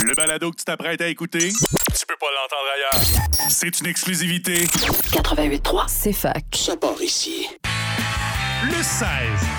Le balado que tu t'apprêtes à écouter, tu peux pas l'entendre ailleurs. C'est une exclusivité. 88.3, c'est fac. Ça part ici. Le 16.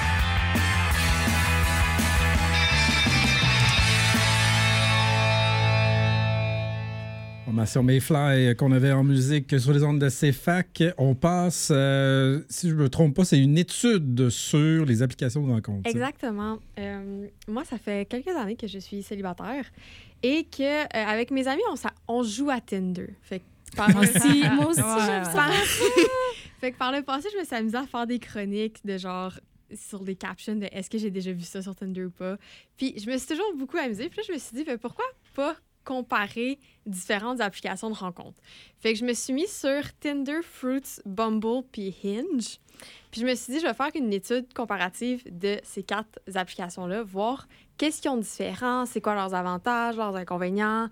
Formation Mayfly qu'on avait en musique sur les ondes de CFAC. On passe, si je ne me trompe pas, c'est une étude sur les applications de rencontres. Exactement. Moi, ça fait quelques années que je suis célibataire et que avec mes amis, on joue à Tinder. Fait que moi aussi, j'aime ça. Fait que par le passé, je me suis amusée à faire des chroniques de genre sur des captions de est-ce que j'ai déjà vu ça sur Tinder ou pas. Puis je me suis toujours beaucoup amusée. Puis là, je me suis dit, pourquoi pas comparer différentes applications de rencontres. Fait que je me suis mis sur Tinder, Fruits, Bumble puis Hinge. Puis je me suis dit, je vais faire une étude comparative de ces 4 applications-là, voir qu'est-ce qu'ils ont de différent, c'est quoi leurs avantages, leurs inconvénients,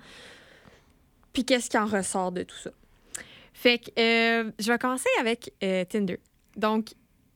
puis qu'est-ce qui en ressort de tout ça. Fait que je vais commencer avec Tinder. Donc,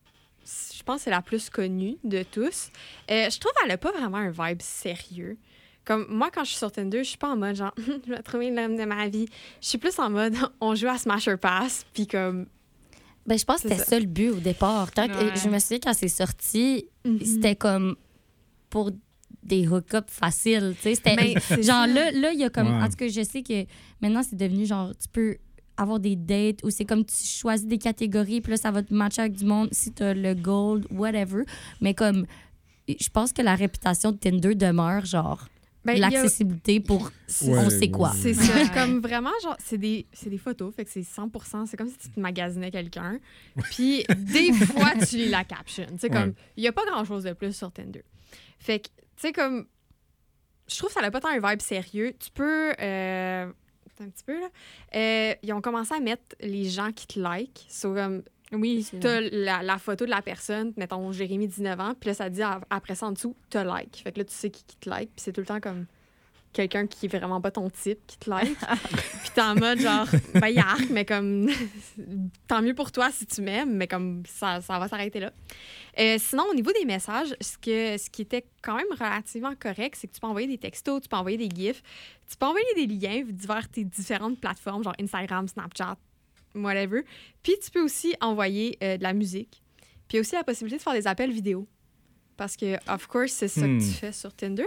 je pense que c'est la plus connue de tous. Je trouve qu'elle n'a pas vraiment un vibe sérieux. Comme moi, quand je suis sur Tinder, je suis pas en mode genre je vais trouver l'homme de ma vie. Je suis plus en mode on joue à Smash or Pass, puis comme. Ben, je pense que c'était ça le but au départ. Je me souviens quand c'est sorti, c'était comme pour des hook-ups faciles. C'était genre là, il y a comme. En tout cas, je sais que maintenant, c'est devenu genre tu peux avoir des dates où c'est comme tu choisis des catégories, puis là, ça va te matcher avec du monde si tu as le gold, whatever. Mais comme, je pense que la réputation de Tinder demeure genre. L'accessibilité pour on sait quoi. C'est ça. Comme vraiment, genre, c'est des photos, fait que c'est 100%. C'est comme si tu te magasinais quelqu'un. Puis des fois, tu lis la caption. Tu sais, comme, il n'y a pas grand-chose de plus sur Tinder. Fait que, tu sais, comme, je trouve que ça n'a pas tant un vibe sérieux. Tu peux. Un petit peu, là. Ils ont commencé à mettre les gens qui te like. So, comme, oui, t'as la photo de la personne, mettons Jérémy, 19 ans, puis là, ça dit après ça en dessous, t'as like. Fait que là, tu sais qui te like, puis c'est tout le temps comme quelqu'un qui est vraiment pas ton type qui te like. Puis t'es en mode genre, yark, mais comme, tant mieux pour toi si tu m'aimes, mais comme ça va s'arrêter là. Sinon, au niveau des messages, ce qui était quand même relativement correct, c'est que tu peux envoyer des textos, tu peux envoyer des gifs, tu peux envoyer des liens vers tes différentes plateformes, genre Instagram, Snapchat, whatever. Puis tu peux aussi envoyer de la musique. Puis il y a aussi la possibilité de faire des appels vidéo. Parce que, of course, c'est ça que tu fais sur Tinder.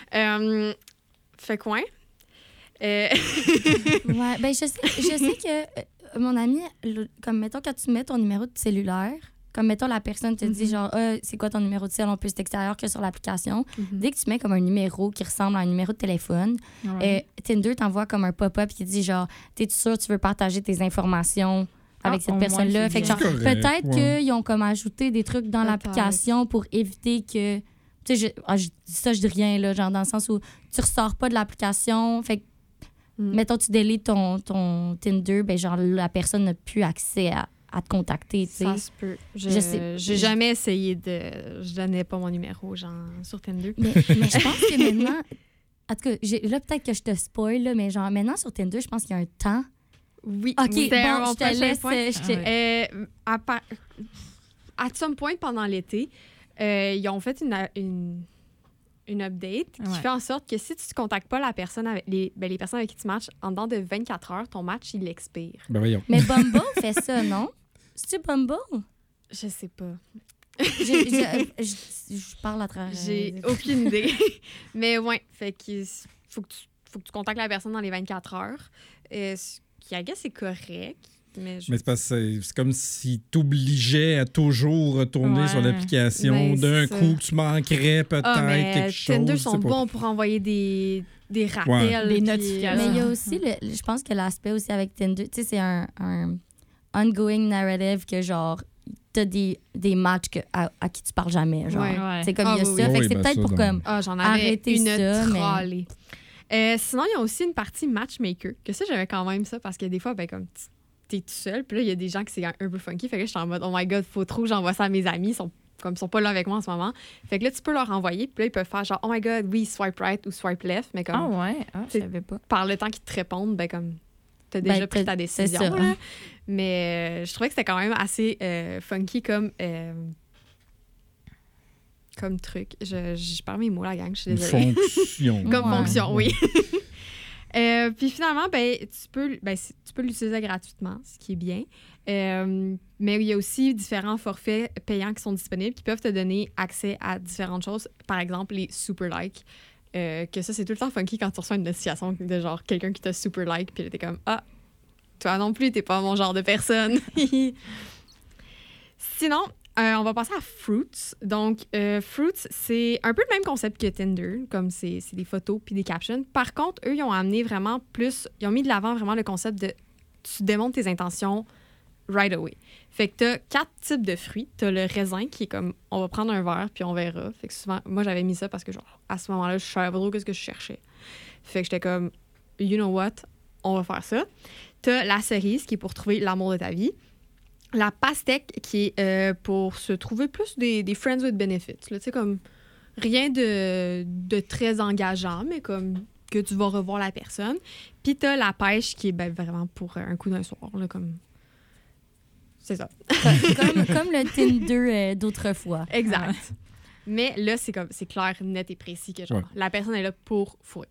Fait quoi? Ouais, ben je sais que mon ami, comme mettons, quand tu mets ton numéro de cellulaire, comme mettons, la personne te dit genre, c'est quoi ton numéro de cell? On peut c'est extérieur que sur l'application. Dès que tu mets comme un numéro qui ressemble à un numéro de téléphone, Tinder t'envoie comme un pop-up qui dit genre, t'es sûr tu veux partager tes informations avec cette personne-là? Fait que genre, peut-être qu'ils ont comme ajouté des trucs dans l'application pour éviter que. Tu sais, je dis ça, je dis rien, là, genre dans le sens où tu ressors pas de l'application. Fait que, mettons, tu délites ton Tinder, ben genre, la personne n'a plus accès à te contacter, tu sais. Ça se peut. J'ai jamais essayé de... Je donnais pas mon numéro, genre, sur Tinder. Mais je pense que maintenant... En tout cas, là, peut-être que je te spoil, là, mais genre, maintenant, sur Tinder, je pense qu'il y a un temps. Oui. OK, bon, je te laisse... À some point, pendant l'été, ils ont fait une update qui fait en sorte que si tu ne contactes pas la personne avec les personnes avec qui tu matches en dedans de 24 heures, ton match, il expire. Ben voyons. Mais Bumble fait ça, non? C'est-tu Bumble? Je sais pas. Je parle à travers... J'ai aucune idée. Mais ouais, fait qu'il faut que tu contactes la personne dans les 24 heures. Ce qui, I guess, c'est correct. Mais c'est parce que c'est comme s'il t'obligeait à toujours retourner sur l'application. D'un coup, tu manquerais peut-être quelque chose. Tinder sont bons pour envoyer des rappels. Des notifications. Mais il y a aussi, je pense que l'aspect aussi avec Tinder, tu sais, c'est un ongoing narrative que genre, t'as des matchs à qui tu parles jamais. Genre. C'est comme il y a ça. Fait que c'est peut-être pour comme j'en avais arrêter une ça. trollée. Sinon, il y a aussi une partie matchmaker. Que ça, j'avais quand même ça parce que des fois, ben comme t'es tout seul. Puis là, il y a des gens qui c'est un peu funky. Fait que là, je suis en mode, oh my God, faut trop que j'envoie ça à mes amis. Ils sont pas là avec moi en ce moment. Fait que là, tu peux leur envoyer. Puis là, ils peuvent faire genre, oh my God, oui, swipe right ou swipe left. Mais comme. Je savais pas. Par le temps qu'ils te répondent, ben comme. T'as déjà pris ta décision. C'est ça. Là. Mais je trouvais que c'était quand même assez funky comme truc. Je perds mes mots, la gang. Je suis désolée. Fonction. Comme fonction, oui. Puis finalement, tu peux l'utiliser gratuitement, ce qui est bien. Mais il y a aussi différents forfaits payants qui sont disponibles qui peuvent te donner accès à différentes choses. Par exemple, les super likes. Que ça, c'est tout le temps funky quand tu reçois une notification de genre quelqu'un qui t'a super like, puis t'es comme ah, toi non plus, t'es pas mon genre de personne. Sinon, on va passer à Fruits. Donc, Fruits, c'est un peu le même concept que Tinder, comme c'est des photos puis des captions. Par contre, eux, ils ont amené vraiment plus, ils ont mis de l'avant vraiment le concept de tu démontres tes intentions right away. Fait que t'as 4 types de fruits. T'as le raisin qui est comme, on va prendre un verre puis on verra. Fait que souvent, moi, j'avais mis ça parce que genre, à ce moment-là, je savais pas trop ce que je cherchais. Fait que j'étais comme, you know what, on va faire ça. T'as la cerise qui est pour trouver l'amour de ta vie. La pastèque qui est pour se trouver plus des friends with benefits. Tu sais, comme rien de très engageant, mais comme que tu vas revoir la personne. Puis t'as la pêche qui est vraiment pour un coup d'un soir, là, comme... C'est ça. comme le Tinder d'autrefois. Exact. Ouais. Mais là, c'est clair, net et précis que genre, la personne est là pour fourrer.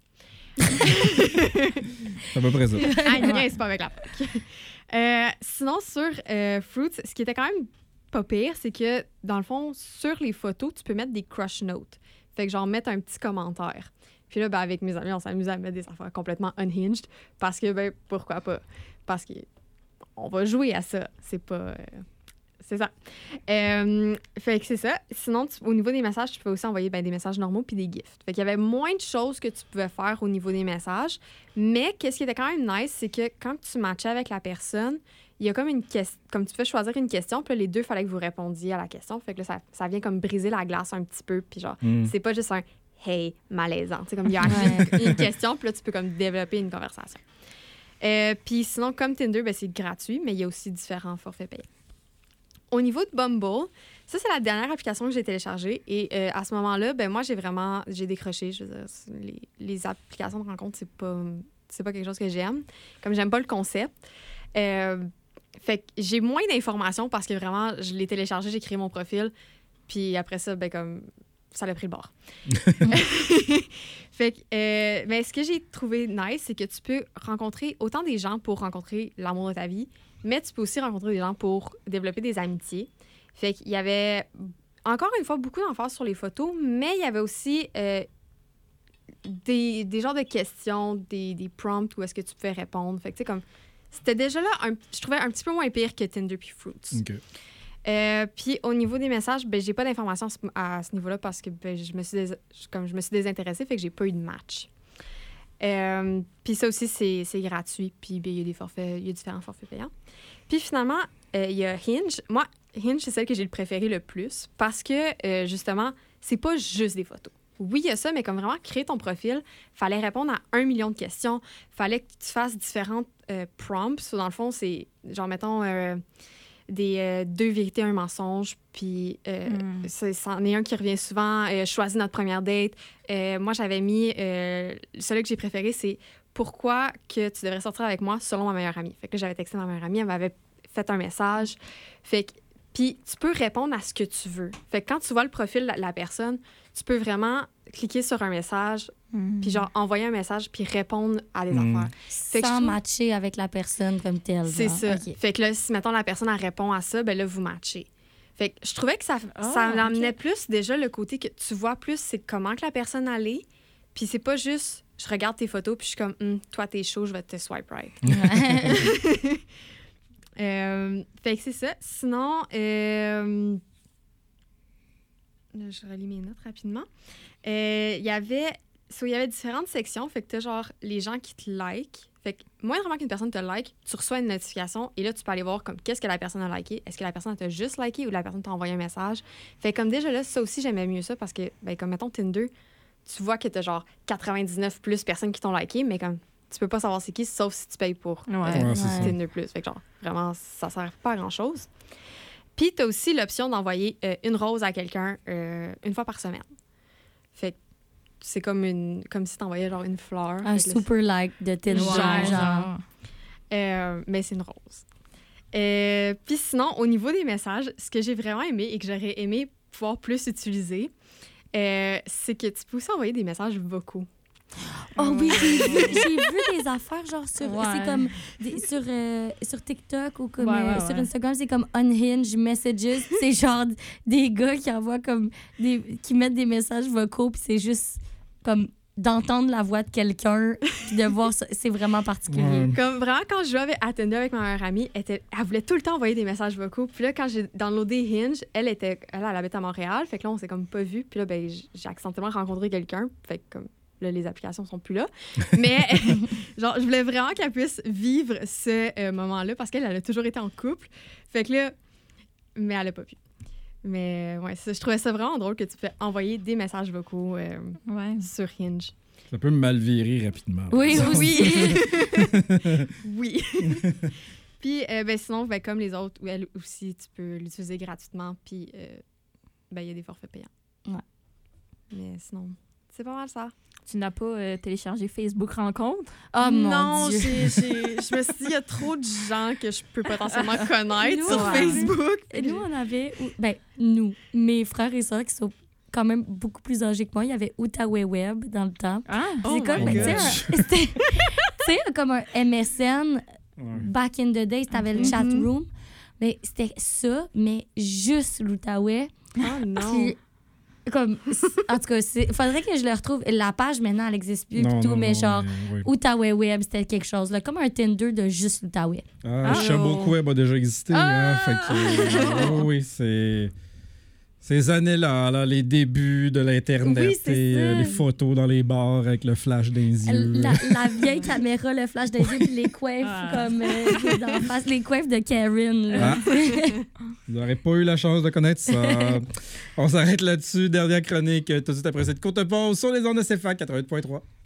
C'est à peu près ça. C'est pas avec la POC. Sinon, sur Fruits, ce qui était quand même pas pire, c'est que, dans le fond, sur les photos, tu peux mettre des crush notes. Fait que genre, mettre un petit commentaire. Puis là, avec mes amis, on s'amuse à mettre des affaires complètement unhinged parce que, pourquoi pas? Parce que on va jouer à ça. C'est pas... c'est ça. Fait que c'est ça. Sinon, au niveau des messages, tu peux aussi envoyer des messages normaux puis des gifs. Fait qu'il y avait moins de choses que tu pouvais faire au niveau des messages. Mais qu'est-ce qui était quand même nice, c'est que quand tu matchais avec la personne, il y a comme une question... Comme tu peux choisir une question, puis là, les deux, il fallait que vous répondiez à la question. Fait que là, ça vient comme briser la glace un petit peu. Puis genre, c'est pas juste un « hey, malaisant ». Comme il y a une question, puis là, tu peux comme développer une conversation. Puis sinon, comme Tinder, c'est gratuit, mais il y a aussi différents forfaits payants. Au niveau de Bumble, ça, c'est la dernière application que j'ai téléchargée. Et à ce moment-là, moi, j'ai décroché. Je veux dire, les applications de rencontre, c'est pas quelque chose que j'aime. Comme j'aime pas le concept. Fait que j'ai moins d'informations parce que vraiment, je l'ai téléchargé, j'ai créé mon profil. Puis après ça, comme ça l'a pris le bord. Fait que, mais ce que j'ai trouvé nice, c'est que tu peux rencontrer autant des gens pour rencontrer l'amour de ta vie, mais tu peux aussi rencontrer des gens pour développer des amitiés. Fait qu'il y avait, encore une fois, beaucoup d'emphase sur les photos, mais il y avait aussi des genres de questions, des prompts où est-ce que tu pouvais répondre. Fait que, tu sais, comme, c'était déjà là, je trouvais un petit peu moins pire que Tinder puis Fruits. OK. Puis au niveau des messages, j'ai pas d'informations à ce niveau-là parce que je me suis désintéressée, fait que j'ai pas eu de match. Puis ça aussi, c'est gratuit, puis il y a différents forfaits payants. Puis finalement, il y a Hinge. Moi, Hinge, c'est celle que j'ai préférée le plus parce que, justement, c'est pas juste des photos. Oui, il y a ça, mais comme vraiment créer ton profil, fallait répondre à 1 million de questions. Fallait que tu fasses différentes prompts. Dans le fond, c'est genre, mettons... des 2 vérités, 1 mensonge, puis c'en est un qui revient souvent, choisis notre première date. Moi, j'avais mis, celui que j'ai préféré, c'est pourquoi que tu devrais sortir avec moi selon ma meilleure amie. Fait que j'avais texté ma meilleure amie, elle m'avait fait un message. Fait que, puis tu peux répondre à ce que tu veux. Fait que quand tu vois le profil de la personne, tu peux vraiment cliquer sur un message, puis genre envoyer un message, puis répondre à des affaires. Fait sans matcher avec la personne comme telle. C'est ça. Okay. Fait que là, si, mettons, la personne, elle répond à ça, là, vous matchez. Fait que je trouvais que ça amenait plus déjà le côté que tu vois plus c'est comment que la personne allait, puis c'est pas juste, je regarde tes photos, puis je suis comme, toi, t'es chaud, je vais te swipe right. Fait que c'est ça. Sinon, je relis mes notes rapidement. Il y avait différentes sections. Fait que t'as genre les gens qui te like. Fait que moindrement qu'une personne te like, tu reçois une notification et là, tu peux aller voir comme qu'est-ce que la personne a liké. Est-ce que la personne t'a juste liké ou la personne t'a envoyé un message? Fait que comme déjà là, ça aussi, j'aimais mieux ça parce que, comme mettons Tinder, tu vois que t'as genre 99 plus personnes qui t'ont liké, mais comme tu peux pas savoir c'est qui, sauf si tu payes pour Tinder plus. Fait que genre, vraiment, ça sert pas à grand-chose. Puis, tu as aussi l'option d'envoyer une rose à quelqu'un une fois par semaine. Fait que c'est comme si tu envoyais genre une fleur. Un super like de Tinder. Genre. Mais c'est une rose. Puis sinon, au niveau des messages, ce que j'ai vraiment aimé et que j'aurais aimé pouvoir plus utiliser, c'est que tu peux aussi envoyer des messages vocaux. Oh oui, j'ai vu des affaires genre sur Ouais. c'est comme sur TikTok ou comme Ouais. sur Instagram, c'est comme Unhinged Messages, puis c'est genre des gars qui envoient comme qui mettent des messages vocaux puis c'est juste comme d'entendre la voix de quelqu'un puis de voir ça, c'est vraiment particulier. Ouais. Comme vraiment, quand je jouais à Tinder avec ma meilleure amie, elle voulait tout le temps envoyer des messages vocaux. Puis là, quand j'ai downloadé Hinge, elle habite à Montréal. Fait que là, on s'est comme pas vus. Puis là, ben, j'ai accidentellement rencontré quelqu'un. Fait que comme là, les applications sont plus là. Mais genre, je voulais vraiment qu'elle puisse vivre ce moment-là parce qu'elle a toujours été en couple. Fait que là, mais elle a pas pu. Mais ouais, je trouvais ça vraiment drôle que tu peux envoyer des messages vocaux Ouais. sur Hinge. Ça peut mal virer rapidement. Oui, Oui. Oui. Puis, ben, sinon, ben, comme les autres, elle aussi, tu peux l'utiliser gratuitement. Puis, ben, il y a des forfaits payants. Ouais. Mais sinon, c'est pas mal ça. Tu n'as pas téléchargé Facebook Rencontre? Oh non, mon Dieu. je me suis dit, il y a trop de gens que je peux potentiellement connaître Nous, sur ouais. Facebook. Et nous, on avait... Ben, nous, mes frères et sœurs qui sont quand même beaucoup plus âgés que moi, il y avait Outaouais Web dans le temps. Ah! Oh C'est comme, my ben, God. tu sais, comme un MSN, Ouais. back in the days, t'avais le chat room. Mais c'était ça, mais juste l'Outaouais. Oh non. Puis, comme, en tout cas, faudrait que je le retrouve. La page, maintenant, elle n'existe plus, Non, pis tout, non, mais non, genre, oui. Outaouais Web, c'était quelque chose, là, comme un Tinder de juste l'Outaouais. Ah, Sherbrooke Web a déjà existé. Hein, fait que, oui, c'est... Ces années-là, là, les débuts de l'Internet Oui, c'est et ça. les photos dans les bars avec le flash dans les yeux. La vieille caméra, le flash des yeux, puis les coiffes, comme d'en face, les coiffes de Karen. Là. Ah. Vous n'aurez pas eu la chance de connaître ça. On s'arrête là-dessus. Dernière chronique tout de suite après cette courte pause sur les ondes de CFAC 88.3.